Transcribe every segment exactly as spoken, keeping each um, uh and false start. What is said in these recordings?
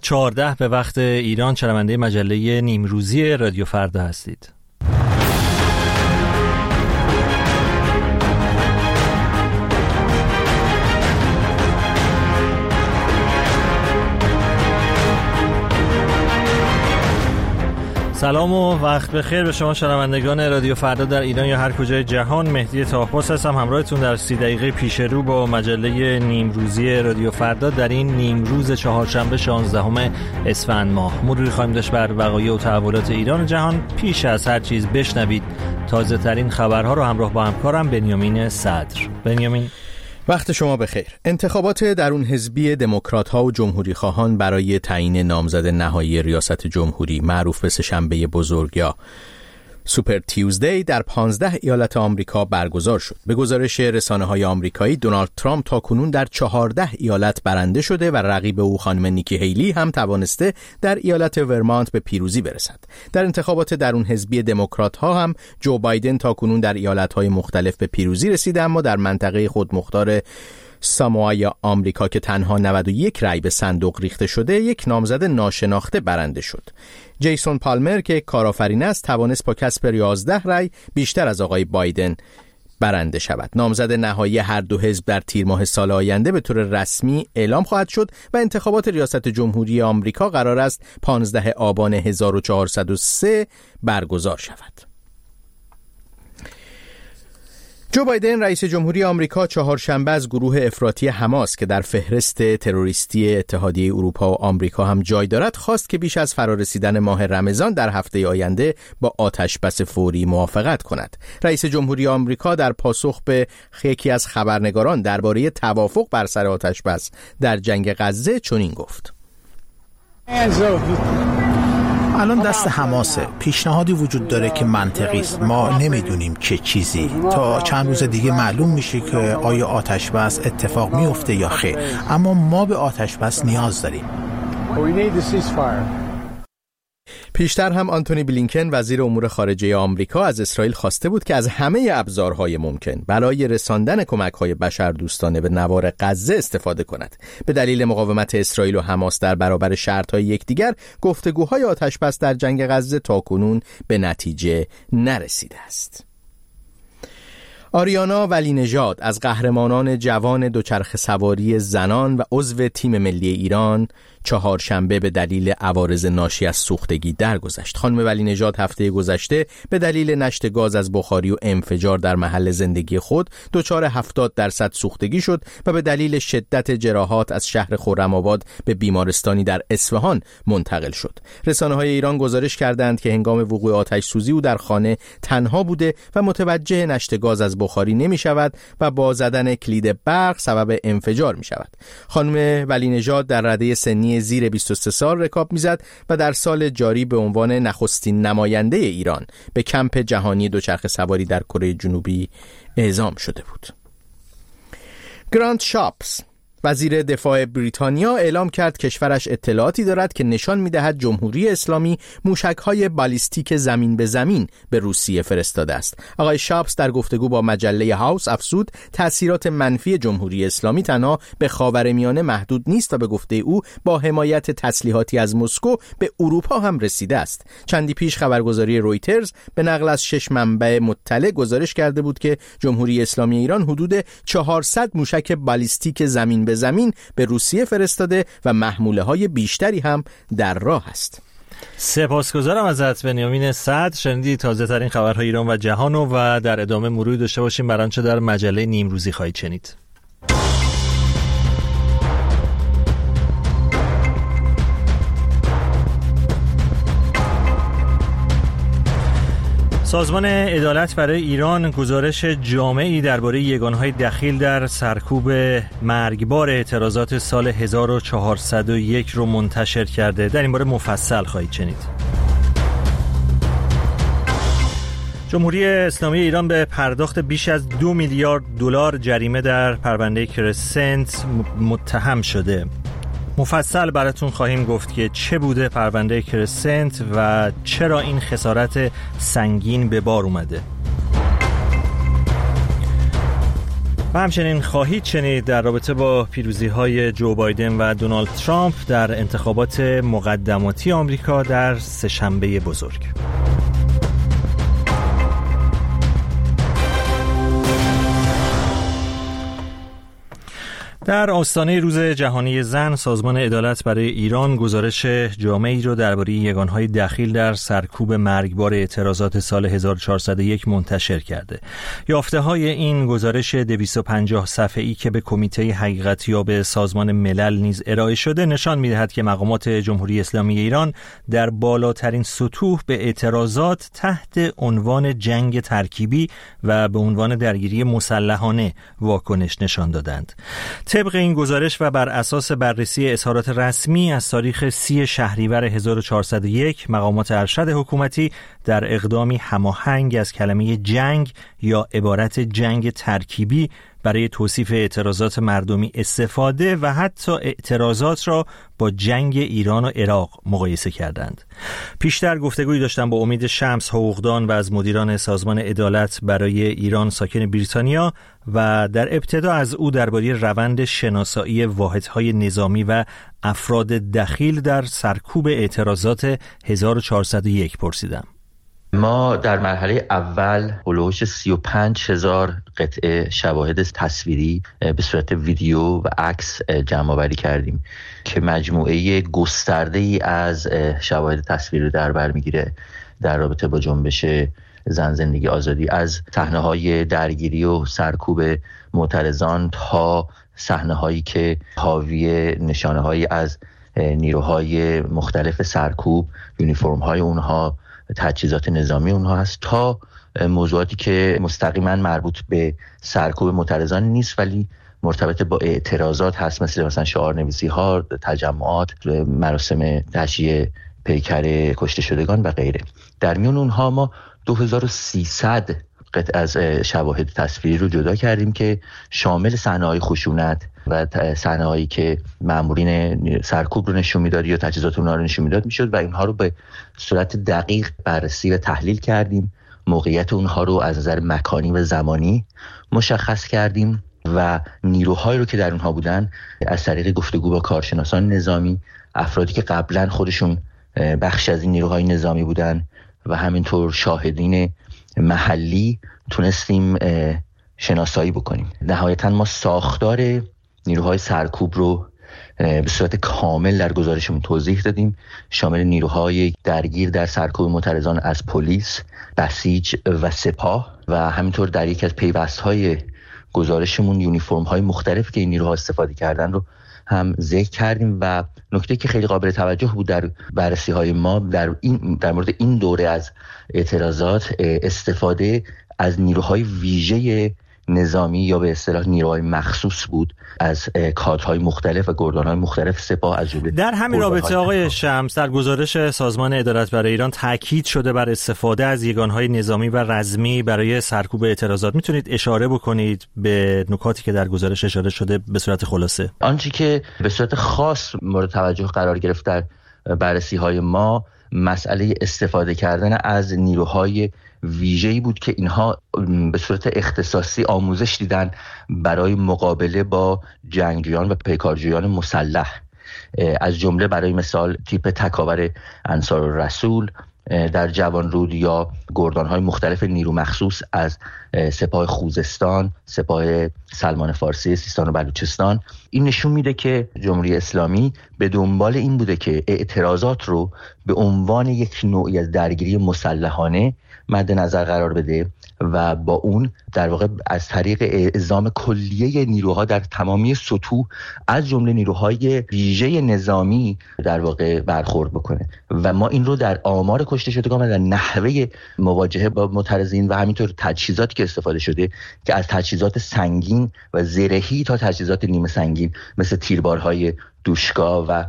چهارده به وقت ایران شنونده مجله نیمروزی رادیو فردا هستید. سلام و وقت بخیر به شما شنوندگان رادیو فردا در ایران یا هر کجای جهان. مهدی طاهپاس هستم همراهتون در سی دقیقه پیش رو با مجله نیمروزی رادیو فردا در این نیمروز چهارشنبه شانزدهم اسفند ماه. مروری خواهیم داشت بر وقایع و تحولات ایران و جهان. پیش از هر چیز بشنوید تازه ترین خبرها رو همراه با همکارم بنیامین صدر. بنیامین، وقت شما بخیر. انتخابات درون حزبی دموکرات‌ها و جمهوری‌خواهان برای تعیین نامزد نهایی ریاست جمهوری معروف به سه‌شنبه بزرگ یا سوپر تیوزدی در پانزده ایالت آمریکا برگزار شد. به گزارش رسانه‌های آمریکایی دونالد ترامپ تاکنون در چهارده ایالت برنده شده و رقیب او خانم نیکی هیلی هم توانسته در ایالت ورمانت به پیروزی برسد. در انتخابات درون حزبی دموکرات‌ها هم جو بایدن تاکنون در ایالت‌های مختلف به پیروزی رسیده، اما در منطقه خودمختار ساموآ آمریکا که تنها نود و یک رأی به صندوق ریخته شده، یک نامزد ناشناخته برنده شد. جیسون پالمر که کارآفرین است توانست با کسب یازده رأی بیشتر از آقای بایدن برنده شود. نامزد نهایی هر دو حزب در تیر ماه سال آینده به طور رسمی اعلام خواهد شد و انتخابات ریاست جمهوری آمریکا قرار است پانزده آبان هزار و چهارصد و سه برگزار شود. جو بایدن رئیس جمهوری آمریکا چهارشنبه از گروه افراطی حماس که در فهرست تروریستی اتحادیه اروپا و آمریکا هم جای دارد خواست که بیش از فرارسیدن ماه رمضان در هفته آینده با آتشبس فوری موافقت کند. رئیس جمهوری آمریکا در پاسخ به یکی از خبرنگاران درباره توافق بر سر آتشبس در جنگ غزه چنین گفت: الان دست حماسه. پیشنهادی وجود داره که منطقی است. ما نمیدونیم چه چیزی. تا چند روز دیگه معلوم میشه که آیا آتشبس اتفاق میفته یا خیر. اما ما به آتشبس نیاز داریم. پیشتر هم آنتونی بلینکن وزیر امور خارجه آمریکا از اسرائیل خواسته بود که از همه ابزارهای ممکن برای رساندن کمک‌های بشردوستانه به نوار غزه استفاده کند. به دلیل مقاومت اسرائیل و حماس در برابر شرط‌های یکدیگر، گفتگوهای آتشبس در جنگ غزه تاکنون به نتیجه نرسیده است. آریانا ولی نژاد از قهرمانان جوان دوچرخه سواری زنان و عضو تیم ملی ایران چهارشنبه به دلیل عوارض ناشی از سوختگی درگذشت. خانم ولی نژاد هفته گذشته به دلیل نشت گاز از بخاری و انفجار در محل زندگی خود دچار هفتاد درصد سوختگی شد و به دلیل شدت جراحات از شهر خرم‌آباد به بیمارستانی در اصفهان منتقل شد. رسانه‌های ایران گزارش کردند که هنگام وقوع آتش سوزی او در خانه تنها بوده و متوجه نشت گاز از بخاری نمی شود و با زدن کلید برق سبب انفجار می شود. خانم ولی نژاد در رده سنی زیر بیست و سه سال رکاب میزد و در سال جاری به عنوان نخستین نماینده ایران به کمپ جهانی دوچرخه سواری در کره جنوبی اعزام شده بود. گرانت شاپز وزیر دفاع بریتانیا اعلام کرد کشورش اطلاعاتی دارد که نشان می‌دهد جمهوری اسلامی موشک‌های بالیستیک زمین به زمین به روسیه فرستاده است. آقای شاپز در گفتگو با مجله هاوس افزود تأثیرات منفی جمهوری اسلامی تنها به خاورمیانه محدود نیست و به گفته او با حمایت تسلیحاتی از مسکو به اروپا هم رسیده است. چندی پیش خبرگزاری رویترز به نقل از شش منبع مطلع گزارش کرده بود که جمهوری اسلامی ایران حدود چهارصد موشک بالیستیک زمین به زمین به روسیه فرستاده و محموله‌های بیشتری هم در راه است. سپاسگزارم ازت بنیامین صدر. شنیدی تازه ترین خبرهای ایران و جهان و در ادامه مروری داشته باشیم بر آنچه در مجله نیمروزی خواهید شنید. سازمان عدالت برای ایران گزارش جامعی درباره یگانهای دخیل در سرکوب مرگبار اعتراضات سال هزار و چهارصد و یک رو منتشر کرده. در این باره مفصل خواهید شنید. جمهوری اسلامی ایران به پرداخت بیش از دو میلیارد دلار جریمه در پرونده کرسنت متهم شده. مفصل براتون خواهیم گفت که چه بوده پرونده کرسنت و چرا این خسارت سنگین به بار اومده. و همچنین خواهید شنید در رابطه با پیروزی‌های جو بایدن و دونالد ترامپ در انتخابات مقدماتی آمریکا در سه‌شنبه بزرگ. در آستانه روز جهانی زن، سازمان عدالت برای ایران گزارش جامعی را درباره یگان‌های دخیل در سرکوب مرگبار اعتراضات سال هزار و چهارصد و یک منتشر کرده. یافته‌های این گزارش دویست و پنجاه صفحه‌ای که به کمیته حقیقتیاب سازمان ملل نیز ارائه شده نشان می‌دهد که مقامات جمهوری اسلامی ایران در بالاترین سطوح به اعتراضات تحت عنوان جنگ ترکیبی و به عنوان درگیری مسلحانه واکنش نشان دادند. طبق این گزارش و بر اساس بررسی اظهارات رسمی از تاریخ سی شهریور هزار و چهارصد و یک، مقامات ارشد حکومتی در اقدامی هماهنگ از کلمه جنگ یا عبارت جنگ ترکیبی برای توصیف اعتراضات مردمی استفاده و حتی اعتراضات را با جنگ ایران و عراق مقایسه کردند. پیشتر گفتگویی داشتم با امید شمس، حقوقدان و از مدیران سازمان عدالت برای ایران ساکن بریتانیا، و در ابتدا از او درباره روند شناسایی واحدهای نظامی و افراد دخیل در سرکوب اعتراضات هزار و چهارصد و یک پرسیدم. ما در مرحله اول هلوش سی و پنج هزار قطعه شواهد تصویری به صورت ویدیو و عکس جمع آوری کردیم که مجموعه گسترده‌ای از شواهد تصویری رو در بر میگیره در رابطه با جنبش زن زندگی آزادی، از صحنه‌های درگیری و سرکوب معترضان تا صحنه‌هایی که حاوی نشانه‌هایی از نیروهای مختلف سرکوب، یونیفرم‌های اونها، تجهیزات نظامی اونها هست، تا موضوعاتی که مستقیما مربوط به سرکوب معترضان نیست ولی مرتبط با اعتراضات هست، مثل مثلا شعارنویسی ها، تجمعات، مراسم تشییع پیکر کشته شدگان و غیره. در میون اونها ما دو هزار و سیصد قطعه از شواهد تصویری رو جدا کردیم که شامل صحنه‌های خشونت و صحنه‌هایی که مامورین سرکوب رو نشون میداد یا تجهیزات اونها رو نشون میداد میشد و اینها رو به صورت دقیق بررسی و تحلیل کردیم. موقعیت اونها رو از نظر مکانی و زمانی مشخص کردیم و نیروهایی رو که در اونها بودن از طریق گفتگو با کارشناسان نظامی، افرادی که قبلا خودشون بخش از این نیروهای نظامی بودن و همینطور شاهدین محلی تونستیم شناسایی بکنیم. نهایتاً ما ساختار نیروهای سرکوب رو به صورت کامل در گزارشمون توضیح دادیم، شامل نیروهای درگیر در سرکوب معترضان از پلیس، بسیج و سپاه، و همینطور در یکی از پیوست‌های گزارشمون یونیفرم‌های مختلف که این نیروها استفاده کردن رو هم ذکر کردیم. و نکته که خیلی قابل توجه بود در بررسی‌های ما در این در مورد این دوره از اعتراضات، استفاده از نیروهای ویژه نظامی یا به اصطلاح نیروهای مخصوص بود، از کادرهای مختلف و گردانهای مختلف سپاه از جمله. در همین رابطه آقای شمس، در گزارش سازمان عدالت برای ایران تاکید شده بر استفاده از یگانهای نظامی و رزمی برای سرکوب اعتراضات. میتونید اشاره بکنید به نکاتی که در گزارش اشاره شده به صورت خلاصه؟ آنچه که به صورت خاص مورد توجه قرار گرفت در بررسی‌های ما مسئله استفاده کردن از نیروهای ویژه‌ای بود که اینها به صورت اختصاصی آموزش دیدن برای مقابله با جنگجویان و پیکارجویان مسلح، از جمله برای مثال تیپ تکاور انصار الرسول در جوانرود یا گردان‌های مختلف نیرو مخصوص از سپاه خوزستان، سپاه سلمان فارسی سیستان و بلوچستان. این نشون میده که جمهوری اسلامی به دنبال این بوده که اعتراضات رو به عنوان یک نوعی از درگیری مسلحانه مد نظر قرار بده و با اون در واقع از طریق اعزام کلیه نیروها در تمامی سطوح از جمله نیروهای ویژه نظامی در واقع برخورد بکنه. و ما این رو در آمار کشته شدگان و در نحوه مواجهه با معترضین و همینطور تجهیزاتی که استفاده شده که از تجهیزات سنگین و زرهی تا تجهیزات نیمه سنگین مثل تیربارهای دوشکا و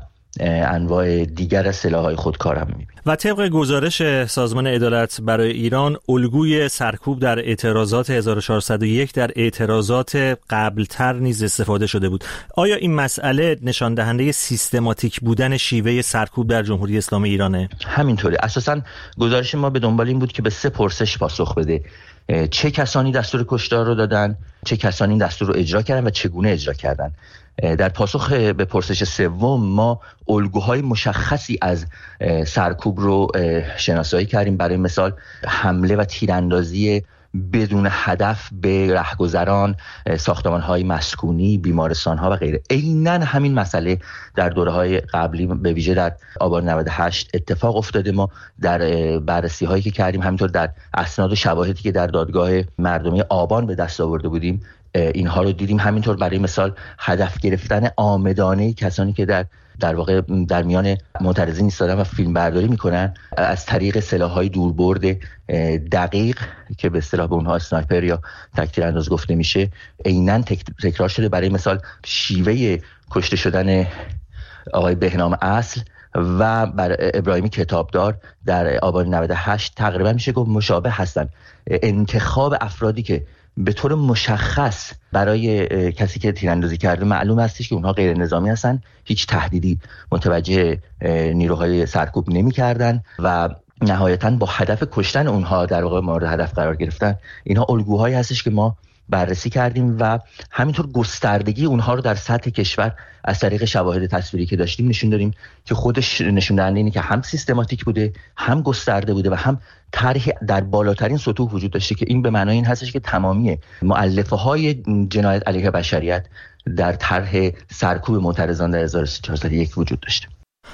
انواع دیگر از سلاح‌های خودکار هم می‌بینیم. و طبق گزارش سازمان عدالت برای ایران، الگوی سرکوب در اعتراضات هزار و چهارصد و یک در اعتراضات قبلتر نیز استفاده شده بود. آیا این مسئله نشان دهنده سیستماتیک بودن شیوه سرکوب در جمهوری اسلامی ایرانه؟ همینطوره. اساساً گزارش ما به دنبال این بود که به سه پرسش پاسخ بده. چه کسانی دستور کشتار رو دادن، چه کسانی دستور رو اجرا کردن و چگونه اجرا کردن. در پاسخ به پرسش سوم ما الگوهای مشخصی از سرکوب رو شناسایی کردیم. برای مثال حمله و تیراندازی بدون هدف به رهگذران، ساختمان‌های مسکونی، بیمارستان‌ها و غیره. عیناً همین مسئله در دوره‌های قبلی به ویژه در آبان نود و هشت اتفاق افتاده. ما در بررسی‌هایی که کردیم، همینطور در اسناد و شواهدی که در دادگاه مردمی آبان به دست آورده بودیم، اینها رو دیدیم. همینطور برای مثال هدف گرفتن عامدانه کسانی که در در واقع در میان معترضین ایستادن و فیلم برداری میکنن از طریق سلاح‌های دوربرد دقیق که به اصطلاح به اونها اسنایپر یا تک‌تیر انداز گفته میشه عیناً تکرار شده. برای مثال شیوه کشته شدن آقای بهنام اصل و بر ابراهیمی کتابدار در آبان نود و هشت تقریبا میشه گفت مشابه هستن. انتخاب افرادی که به طور مشخص برای کسی که تیراندازی کرده معلوم هستش که اونها غیر نظامی هستن، هیچ تهدیدی متوجه نیروهای سرکوب نمی کردن و نهایتاً با هدف کشتن اونها در واقع مورد هدف قرار گرفتن. اینها الگوهایی هستش که ما بررسی کردیم و همینطور گستردگی اونها رو در سطح کشور از طریق شواهد تصویری که داشتیم نشون دادیم که خودش نشون دهنده اینه که هم سیستماتیک بوده، هم گسترده بوده و هم طرحی در بالاترین سطوح وجود داشته که این به معنای این هستش که تمامی مؤلفه‌های جنایت علیه بشریت در طرح سرکوب معترضان در هزار و چهارصد و یک وجود داشته.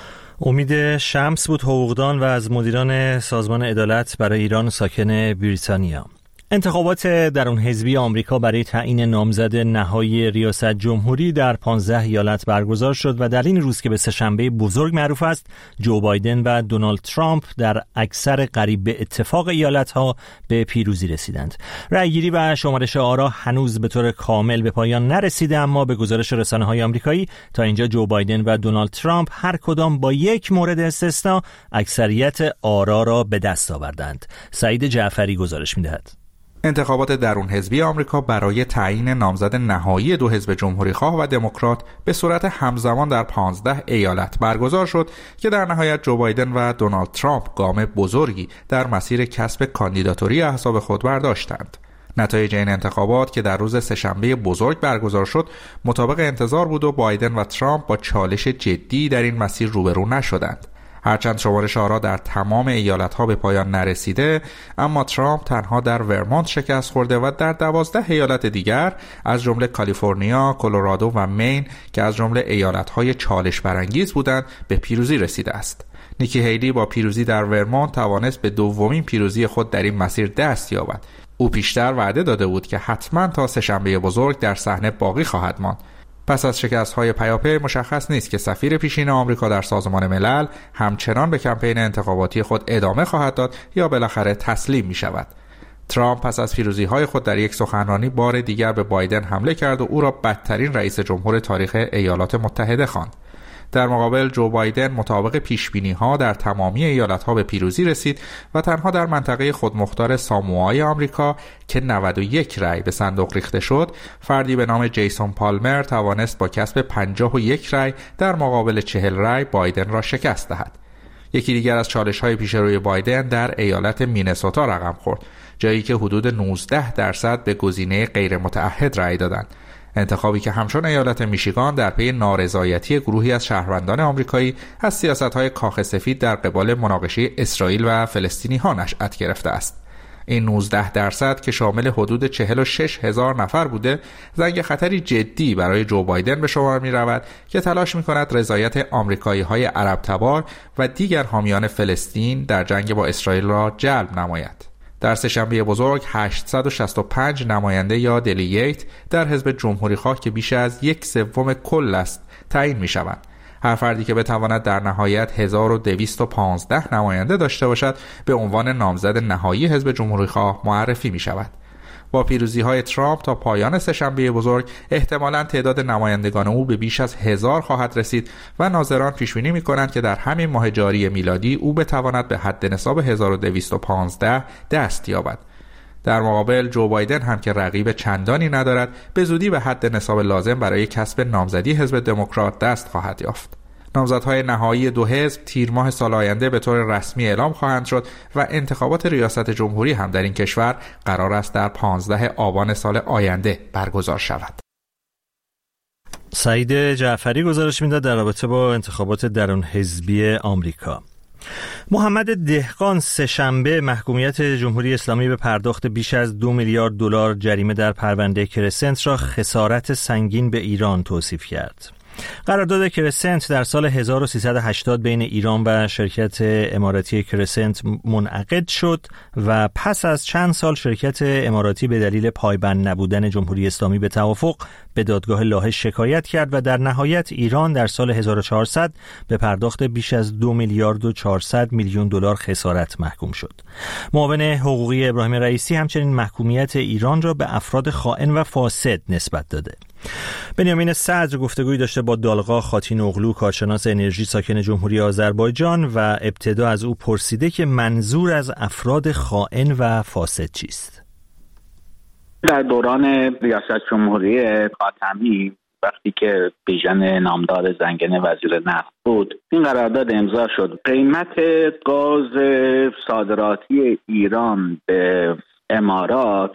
امید شمس بود، حقوقدان و از مدیران سازمان عدالت برای ایران ساکن بریتانیا. انتخابات درون حزبی آمریکا برای تعیین نامزد نهایی ریاست جمهوری در پانزده ایالت برگزار شد و در این روز که به سه‌شنبه بزرگ معروف است، جو بایدن و دونالد ترامپ در اکثر قریب به اتفاق ایالت‌ها به پیروزی رسیدند. رأیگیری و شمارش آرا هنوز به طور کامل به پایان نرسیده، اما به گزارش رسانه‌های آمریکایی تا اینجا جو بایدن و دونالد ترامپ هر کدام با یک مورد استثنا اکثریت آرا را به دست آوردند. سعید جعفری گزارش می‌دهد. انتخابات درون حزبی آمریکا برای تعیین نامزد نهایی دو حزب جمهوری‌خواه و دموکرات به صورت همزمان در پانزده ایالت برگزار شد که در نهایت جو بایدن و دونالد ترامپ گام بزرگی در مسیر کسب کاندیداتوری احزاب خود برداشتند. نتایج این انتخابات که در روز سه‌شنبه بزرگ برگزار شد مطابق انتظار بود و بایدن و ترامپ با چالش جدی در این مسیر روبرو نشدند. هرچند شمارش آرا در تمام ایالت‌ها به پایان نرسیده، اما ترامپ تنها در ورمونت شکست خورده و در دوازده ایالت دیگر از جمله کالیفرنیا، کلرادو و مین که از جمله ایالت‌های چالش برانگیز بودند به پیروزی رسیده است. نیکی هیلی با پیروزی در ورمونت توانست به دومین پیروزی خود در این مسیر دست یابد. او پیشتر وعده داده بود که حتما تا سه‌شنبه بزرگ در صحنه باقی خواهد ماند. پس از شکست‌های پیاپی مشخص نیست که سفیر پیشین آمریکا در سازمان ملل همچنان به کمپین انتخاباتی خود ادامه خواهد داد یا بالاخره تسلیم می‌شود. ترامپ پس از پیروزی‌های خود در یک سخنرانی بار دیگر به بایدن حمله کرد و او را بدترین رئیس جمهور تاریخ ایالات متحده خواند. در مقابل جو بایدن مطابق پیشبینی‌ها در تمامی ایالت‌ها به پیروزی رسید و تنها در منطقه خودمختار ساموآی آمریکا که نود و یک رأی به صندوق ریخته شد، فردی به نام جیسون پالمر توانست با کسب پنجاه و یک رأی در مقابل چهل رأی بایدن را شکست دهد. یکی دیگر از چالش‌های پیشروی بایدن در ایالت مینسوتا رقم خورد، جایی که حدود نوزده درصد به گزینه غیر متعهد رأی دادند. انتخابی که همچون ایالت میشیگان در پی نارضایتی گروهی از شهروندان آمریکایی از سیاست‌های کاخ سفید در قبال مناقشه اسرائیل و فلسطینی‌ها نشأت گرفته است. این نوزده درصد که شامل حدود چهل و شش هزار نفر بوده، زنگ خطری جدی برای جو بایدن به شمار می‌رود که تلاش می‌کند رضایت آمریکایی‌های عرب تبار و دیگر حامیان فلسطین در جنگ با اسرائیل را جلب نماید. در سه‌شنبه بزرگ هشتصد و شصت و پنج نماینده یا دلیگیت در حزب جمهوری‌خواه که بیش از یک سوم کل است تعیین می‌شوند. هر فردی که بتواند در نهایت هزار و دویست و پانزده نماینده داشته باشد به عنوان نامزد نهایی حزب جمهوری‌خواه معرفی می‌شود. با پیروزی‌های ترامپ تا پایان سه‌شنبه بزرگ احتمالاً تعداد نمایندگان او به بیش از هزار خواهد رسید و ناظران پیش‌بینی می‌کنند که در همین ماه جاری میلادی او بتواند به حد نصاب هزار و دویست و پانزده دست یابد. در مقابل جو بایدن هم که رقیب چندانی ندارد به زودی به حد نصاب لازم برای کسب نامزدی حزب دموکرات دست خواهد یافت. نامزدهای نهایی دو حزب تیر ماه سال آینده به طور رسمی اعلام خواهند شد و انتخابات ریاست جمهوری هم در این کشور قرار است در پانزده آبان سال آینده برگزار شود. سعید جعفری گزارش میداد در رابطه با انتخابات درون حزبی آمریکا. محمد دهقان سه‌شنبه محکومیت جمهوری اسلامی به پرداخت بیش از دو میلیارد دلار جریمه در پرونده کرسنت را خسارت سنگین به ایران توصیف کرد. قرارداد کرسنت در سال هزار و سیصد و هشتاد بین ایران و شرکت اماراتی کرسنت منعقد شد و پس از چند سال شرکت اماراتی به دلیل پایبند نبودن جمهوری اسلامی به توافق به دادگاه لاهه شکایت کرد و در نهایت ایران در سال هزار و چهارصد به پرداخت بیش از دو میلیارد و چهارصد میلیون دلار خسارت محکوم شد. معاون حقوقی ابراهیم رئیسی همچنین محکومیت ایران را به افراد خائن و فاسد نسبت داده. بنیامین صدر گفتگویی داشته با دالغا خاتینوغلو، کارشناس انرژی ساکن جمهوری آذربایجان، و ابتدا از او پرسیده که منظور از افراد خائن و فاسد چیست؟ در دوران ریاست جمهوری خاتمی وقتی که بیژن نامدار زنگنه وزیر نفت بود، این قرارداد امضا شد. قیمت گاز صادراتی ایران به امارات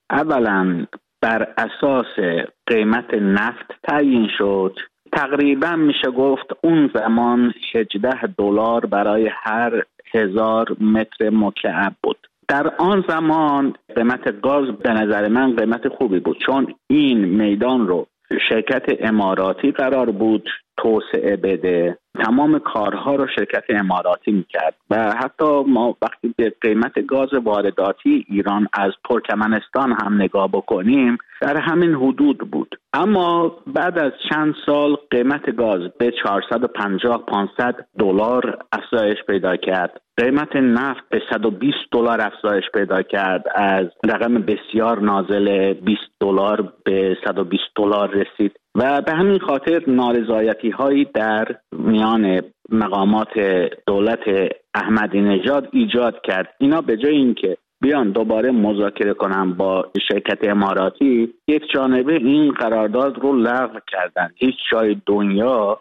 اولا بر اساس قیمت نفت تعیین شد. تقریبا میشه گفت اون زمان هجده دلار برای هر هزار متر مکعب بود. در آن زمان قیمت گاز به نظر من قیمت خوبی بود، چون این میدان رو شرکت اماراتی قرار بود توسعه بده، تمام کارها رو شرکت اماراتی میکرد و حتی ما وقتی به قیمت گاز وارداتی ایران از ترکمنستان هم نگاه بکنیم در همین حدود بود. اما بعد از چند سال قیمت گاز به چهارصد و پنجاه پانصد دلار افزایش پیدا کرد، قیمت نفت به صد و بیست دلار افزایش پیدا کرد، از رقم بسیار نازل بیست دلار به صد و بیست دلار رسید و به همین خاطر نارضایتی هایی در میان مقامات دولت احمدی نژاد ایجاد کرد. اینا به جای اینکه بیان دوباره مذاکره کنن با شرکت اماراتی، یک جانبه این قرارداد رو لغو کردن. هیچ جای دنیا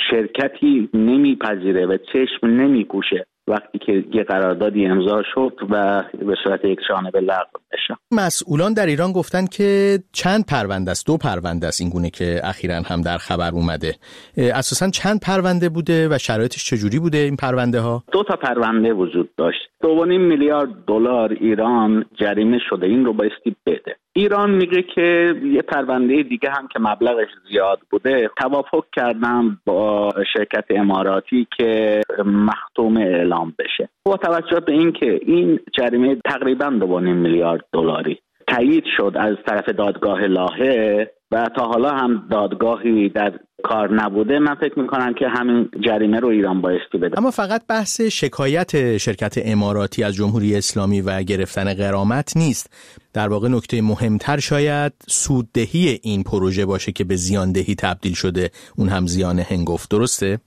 شرکتی نمیپذیره و چشم نمیپوشه وقتی که یه قراردادی امضا شد و به صورت یک جانبه لغو بشه. مسئولان در ایران گفتن که چند پرونده است، دو پرونده است، این گونه که اخیراً هم در خبر اومده. اساساً چند پرونده بوده و شرایطش چجوری بوده این پرونده ها؟ دو تا پرونده وجود داشت. دو و نیم میلیارد دلار ایران جریمه شده، این رو بایستی بده. ایران میگه که یه پرونده دیگه هم که مبلغش زیاد بوده توافق کردم با شرکت اماراتی که مختوم اعلام بشه. با توجه به این که این جریمه تقریباً دو و نیم میلیارد دلاری تایید شد از طرف دادگاه لاهه و تا حالا هم دادگاهی در کار نبوده، من فکر میکنم که همین جریمه رو ایران بایستی بده. اما فقط بحث شکایت شرکت اماراتی از جمهوری اسلامی و گرفتن غرامت نیست. در واقع نکته مهمتر شاید سوددهی این پروژه باشه که به زیاندهی تبدیل شده، اون هم زیان هنگفت. درسته؟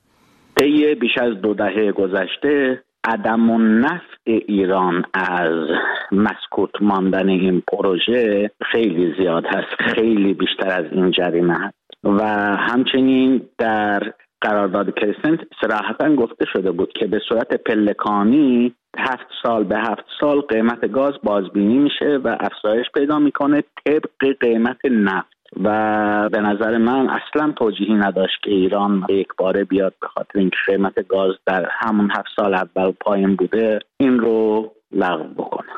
طی بیش از دو دهه گذشته عدم النفع ایران از مسکوت ماندن این پروژه خیلی زیاد هست، خیلی بیشتر از این جریمه هست و همچنین در قرارداد کرسنت صراحتاً گفته شده بود که به صورت پلکانی هفت سال به هفت سال قیمت گاز بازبینی میشه و افزایش پیدا میکنه طبق قیمت نفت و به نظر من اصلا توجیهی نداشت که ایران یک باره بیاد به خاطر اینکه قیمت گاز در همون هفت سال اول پایین بوده این رو لغو بکنه.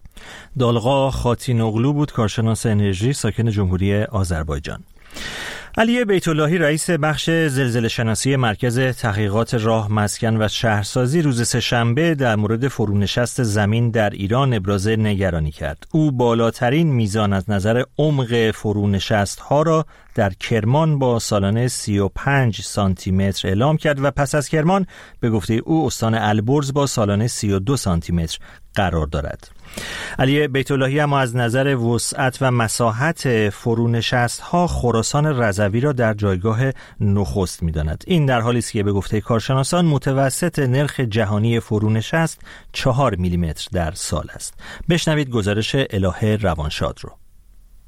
دالغا خاتینوغلو بود، کارشناس انرژی ساکن جمهوری آذربایجان. علی بیت‌اللهی رئیس بخش زلزله شناسی مرکز تحقیقات راه، مسکن و شهرسازی روز سه‌شنبه در مورد فرونشست زمین در ایران ابراز نگرانی کرد. او بالاترین میزان از نظر عمق فرونشست‌ها را در کرمان با سالانه سی و پنج سانتی متر اعلام کرد و پس از کرمان به گفته او استان البرز با سالانه سی و دو سانتی متر قرار دارد. علی بیت‌اللهی اما از نظر وسعت و مساحت فرونشست‌ها خراسان رضوی را در جایگاه نخست می‌داند. این در حالی است که به گفته کارشناسان متوسط نرخ جهانی فرونشست چهار میلیمتر در سال است. بشنوید گزارش الهه روانشاد رو.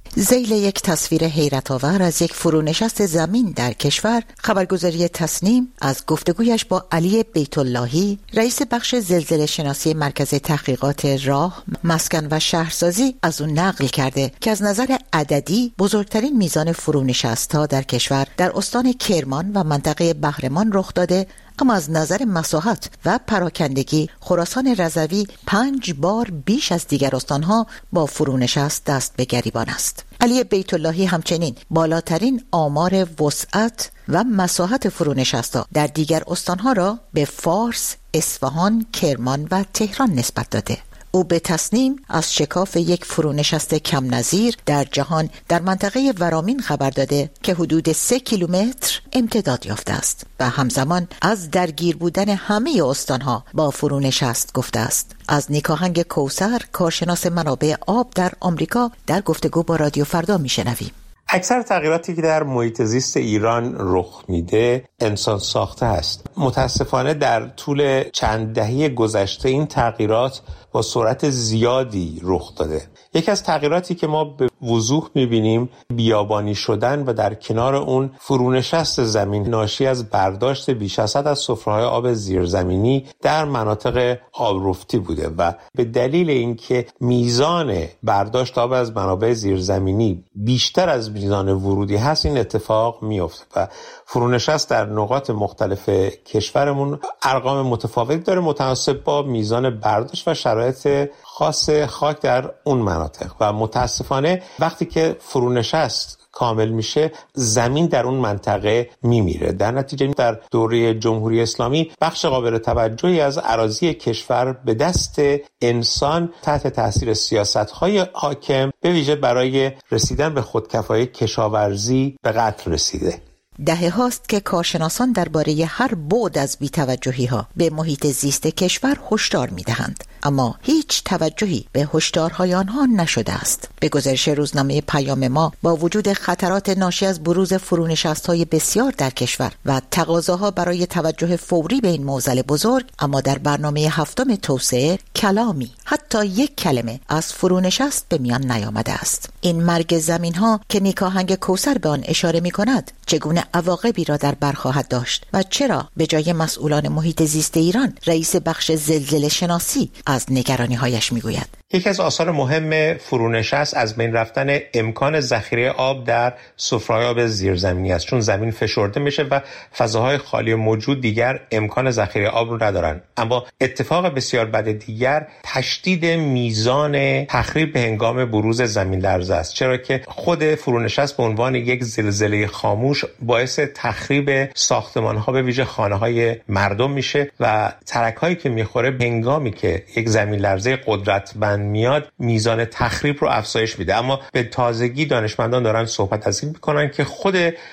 ذیل یک تصویر حیرت آور از یک فرونشست زمین در کشور، خبرگزاری تسنیم از گفتگویش با علی بیت اللهی، رئیس بخش زلزله شناسی مرکز تحقیقات راه، مسکن و شهرسازی از اون نقل کرده که از نظر عددی بزرگترین میزان فرونشست‌ها در کشور در استان کرمان و منطقه بهرمان رخ داده، اما از نظر مساحت و پراکندگی خراسان رضوی پنج بار بیش از دیگر استانها با فرونشست دست به گریبان است. علی بیت اللهی همچنین بالاترین آمار وسعت و مساحت فرونشست‌ها در دیگر استانها را به فارس، اصفهان، کرمان و تهران نسبت داده. او به تسنیم از شکاف یک فرونشست کم نظیر در جهان در منطقه ورامین خبر داده که حدود سه کیلومتر امتداد یافته است و همزمان از درگیر بودن همه استانها با فرونشست گفته است. از نیکاهنگ کوثر، کارشناس منابع آب در آمریکا، در گفتگو با رادیو فردا میشنویم. اکثر تغییراتی که در محیط زیست ایران رخ میده انسان ساخته است. متاسفانه در طول چند دهه گذشته این تغییرات با سرعت زیادی رخ داده. یکی از تغییراتی که ما به وضوح میبینیم بیابانی شدن و در کنار اون فرونشست زمین ناشی از برداشت بیش از حد از سفره‌های آب زیرزمینی در مناطق آبرفتی بوده و به دلیل اینکه میزان برداشت آب از منابع زیرزمینی بیشتر از میزان ورودی هست، این اتفاق میفته و فرونشست در نقاط مختلف کشورمون ارقام متفاوت داره متناسب با میزان برداشت و شرایط خاص خاک در اون مناطق و متاسفانه وقتی که فرونشست کامل میشه زمین در اون منطقه میمیره. در نتیجه در دوره جمهوری اسلامی بخش قابل توجهی از اراضی کشور به دست انسان تحت تاثیر سیاست‌های حاکم به ویژه برای رسیدن به خودکفایی کشاورزی به قطع رسیده. دهه هاست که کارشناسان درباره هر بعد از بی‌توجهی ها به محیط زیست کشور هشدار می‌دهند، اما هیچ توجهی به هشدارهای آنها نشده است. به گزارش روزنامه پیام ما، با وجود خطرات ناشی از بروز فرونشست‌های بسیار در کشور و تقاضاها برای توجه فوری به این معضل بزرگ، اما در برنامه هفتم توسعه کلامی، حتی یک کلمه از فرونشست به میان نیامده است. این مرگ زمین‌ها که نیکاهنگ کوثر به آن اشاره می‌کند، چگونه عواقبی را در بر خواهد داشت و چرا به جای مسئولان محیط زیست ایران رئیس بخش زلزله شناسی از نگرانی‌هایش میگوید؟ یکی از آثار مهم فرونشست از بین رفتن امکان ذخیره آب در سفره‌های آب زیرزمینی است، چون زمین فشرده میشه و فضاهای خالی موجود دیگر امکان ذخیره آب رو ندارن. اما اتفاق بسیار بد دیگر تشدید میزان تخریب به هنگام بروز زمین لرزه است، چرا که خود فرونشست به عنوان یک زلزله خاموش باعث تخریب ساختمان‌ها به ویژه خانه‌های مردم میشه و ترک‌هایی که میخوره هنگامی که یک زمین لرزه قدرتمند میاد میزان تخریب رو افزایش میده. اما به تازگی دانشمندان دارن صحبت از این میکنن که خود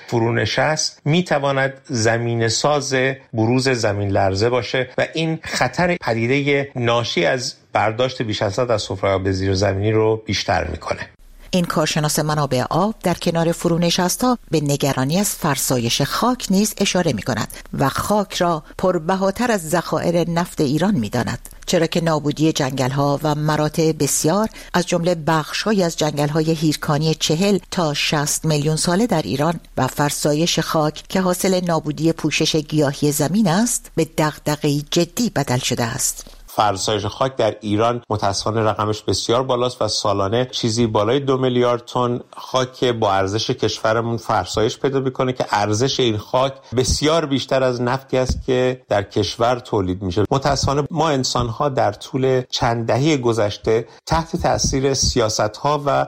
فرونشست میتواند زمین ساز بروز زمین لرزه باشه و این خطر پدیده ناشی از برداشت بیش از حد از سفره‌های آب زیرزمینی رو بیشتر میکنه. این کارشناس منابع آب در کنار فرونشست‌ها به نگرانی از فرسایش خاک نیز اشاره می‌کند و خاک را پربهاتر از ذخایر نفت ایران می‌داند، چرا که نابودی جنگل‌ها و مراتع بسیار از جمله بخش‌هایی از جنگل‌های هیرکانی چهل تا شصت میلیون ساله در ایران و فرسایش خاک که حاصل نابودی پوشش گیاهی زمین است به دغدغه‌ای جدی بدل شده است. فرسایش خاک در ایران متاسفانه رقمش بسیار بالاست و سالانه چیزی بالای دو میلیارد تن خاک با ارزش کشورمون فرسایش پیدا میکنه که ارزش این خاک بسیار بیشتر از نفتی است که در کشور تولید میشه. متاسفانه ما انسان‌ها در طول چند دهه گذشته تحت تاثیر سیاست‌ها و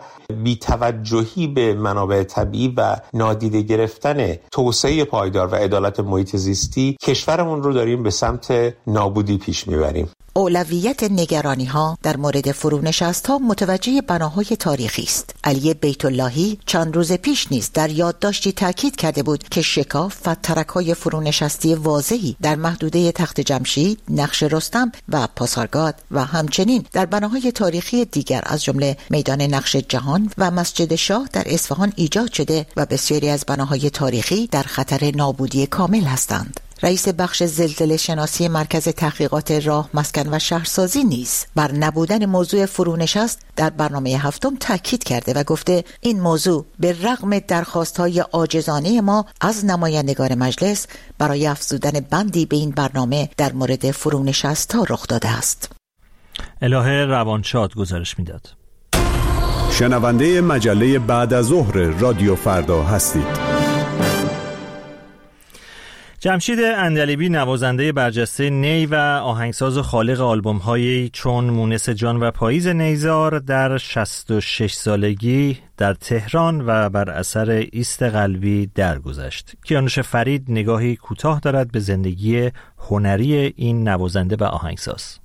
بی‌توجهی به منابع طبیعی و نادیده گرفتن توسعه پایدار و عدالت محیط زیستی کشورمون رو داریم به سمت نابودی پیش میبریم. اولویت نگرانی ها در مورد فرونشست ها متوجه بناهای تاریخی است. علی بیت اللهی چند روز پیش نیز در یادداشتی تاکید کرده بود که شکاف و ترک‌های فرونشستی واضحی در محدوده تخت جمشید، نقش رستم و پاسارگاد و همچنین در بناهای تاریخی دیگر از جمله میدان نقش جهان و مسجد شاه در اصفهان ایجاد شده و بسیاری از بناهای تاریخی در خطر نابودی کامل هستند. رئیس بخش زلزله شناسی مرکز تحقیقات راه، مسکن و شهرسازی نیز بر نبودن موضوع فرونشست در برنامه هفتم تاکید کرده و گفته این موضوع به رغم درخواست‌های عاجزانه ما از نمایندگان مجلس برای افزودن بندی به این برنامه در مورد فرونشست‌ها رخ داده است. الهه روانشاد گزارش میداد. شنونده مجله بعد از ظهر رادیو فردا هستید. جمشید عندلیبی نوازنده برجسته نی و آهنگساز و خالق آلبوم‌هایی چون مونس جان و پاییز نیزار در شصت و شش سالگی در تهران و بر اثر ایست قلبی درگذشت. کیانوش فرید نگاهی کوتاه دارد به زندگی هنری این نوازنده و آهنگساز.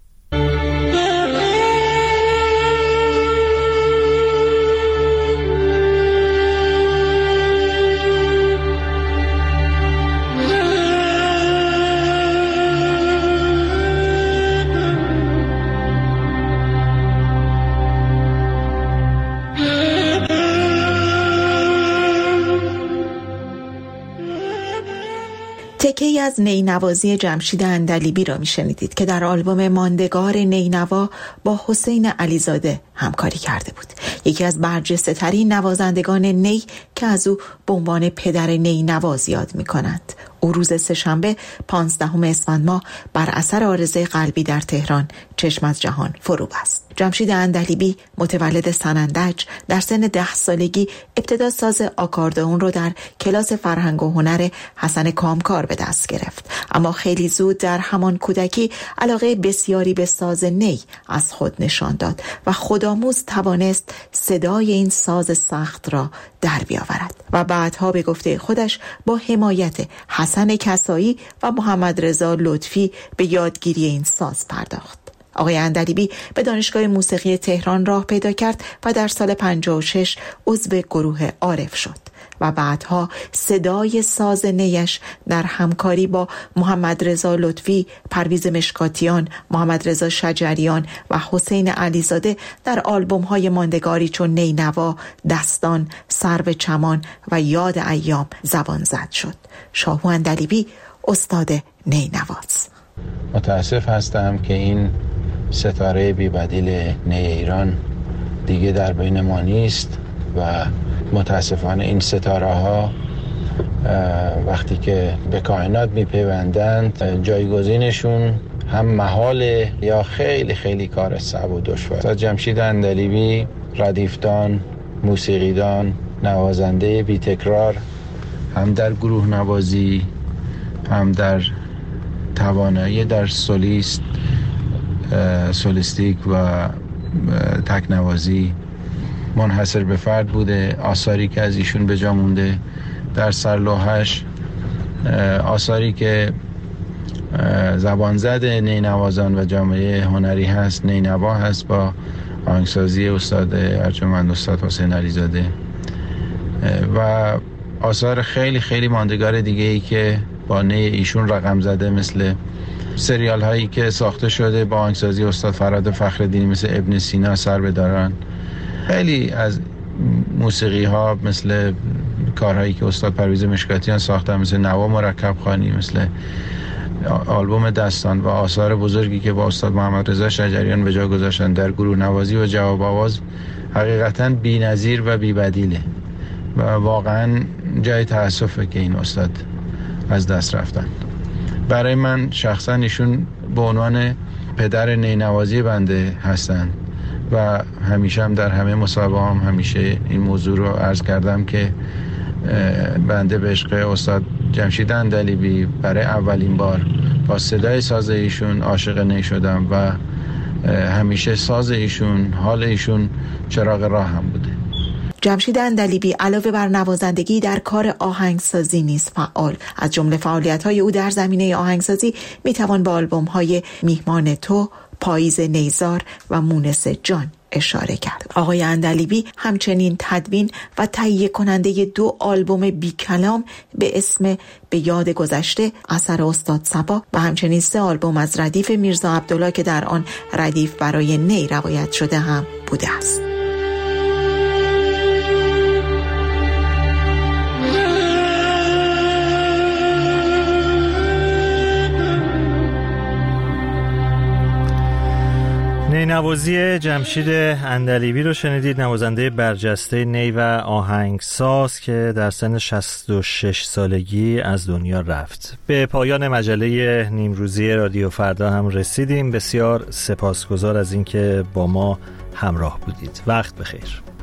تکه‌ای از نینوازی جمشید عندلیبی را میشنیدید که در آلبوم ماندگار نینوا با حسین علیزاده همکاری کرده بود. یکی از برجسته ترین نوازندگان نی که از او به عنوان پدر نینواز یاد می‌کنند. او روز سه‌شنبه پانزدهم اسفند ماه بر اثر عارضه قلبی در تهران چشم از جهان فرو بست. جمشید عندلیبی متولد سنندج در سن ده سالگی ابتدا ساز آکاردئون رو در کلاس فرهنگ و هنر حسن کامکار به دست گرفت، اما خیلی زود در همان کودکی علاقه بسیاری به ساز نی از خود نشان داد و خودآموز توانست صدای این ساز سخت را در بیاورد و بعدها به گفته خودش با حمایت حسن کسایی و محمد رضا لطفی به یادگیری این ساز پرداخت. آقای عندلیبی به دانشگاه موسیقی تهران راه پیدا کرد و در سال پنجاه و شش عضو گروه عارف شد و بعدها صدای ساز نیش در همکاری با محمد رضا لطفی، پرویز مشکاتیان، محمد رضا شجریان و حسین علیزاده در آلبوم‌های ماندگاری چون نینوا، دستان، سرو چمان و یاد ایام زبان زد شد. شاهو عندلیبی استاد نینواز. متاسف هستم که این ستاره بی بدیل نی ایران دیگه در بین ما نیست و متاسفانه این ستاره ها وقتی که به کائنات میپیوندند جایگزینشون هم محاله یا خیلی خیلی کار صعب و دشوار. جمشید عندلیبی ردیفدان، موسیقیدان، نوازنده بی تکرار، هم در گروه نوازی هم در توانایی در سولیست سولیستیک و تکنوازی منحصر به فرد بوده. آثاری که از ایشون به جا مونده در سرلوحش، آثاری که زبانزد نینوازان و جامعه هنری هست، نینوا هست با آهنگسازی استاد ارجمند استاد حسین علیزاده و آثار خیلی خیلی ماندگار دیگه ای که با نی ایشون رقم زده، مثل سریال هایی که ساخته شده با آهنگسازی استاد فرهاد فخرالدینی مثل ابن سینا، سر به داران. خیلی از موسیقی ها مثل کارهایی که استاد پرویز مشکاتیان ساختن مثل نوا مرکب خوانی، مثل آلبوم دستان و آثار بزرگی که با استاد محمد رضا شجریان به جا گذاشتن در گروه نوازی و جواب آواز، حقیقتاً بی‌نظیر و بی‌بدیله و واقعاً جای تأسفه که این استاد از دست رفتن. برای من شخصا ایشون به عنوان پدر نینوازی بنده هستن و همیشه هم در همه مصاحبه هم همیشه این موضوع رو عرض کردم که بنده به عشق استاد جمشید عندلیبی برای اولین بار با صدای ساز ایشون عاشق نی شدم و همیشه ساز ایشون، حال ایشون چراغ راه هم بوده. جمشید عندلیبی علاوه بر نوازندگی در کار آهنگسازی نیز فعال. از جمله فعالیت‌های او در زمینه آهنگسازی میتوان به آلبوم‌های میهمان تو، پاییز نیزار و مونس جان اشاره کرد. آقای عندلیبی همچنین تدوین و تهیه کننده دو آلبوم بی کلام به اسم به یاد گذشته اثر استاد صبا و همچنین سه آلبوم از ردیف میرزا عبدالله که در آن ردیف برای نی روایت شده هم بوده است. نینوازی جمشید عندلیبی رو شنیدید، نوازنده برجسته نی و آهنگساز که در سن شصت و شش سالگی از دنیا رفت. به پایان مجله نیمروزی رادیو فردا هم رسیدیم. بسیار سپاسگزار از اینکه با ما همراه بودید. وقت بخیر.